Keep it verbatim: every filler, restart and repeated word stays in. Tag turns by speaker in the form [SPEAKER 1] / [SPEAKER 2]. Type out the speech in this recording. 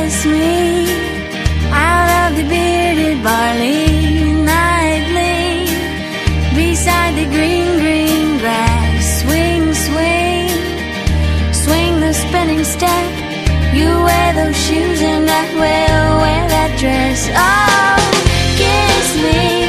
[SPEAKER 1] kiss me out of the bearded barley nightly, beside the green, green grass. Swing, swing, swing the spinning step. You wear those shoes and I will wear that dress. Oh, kiss me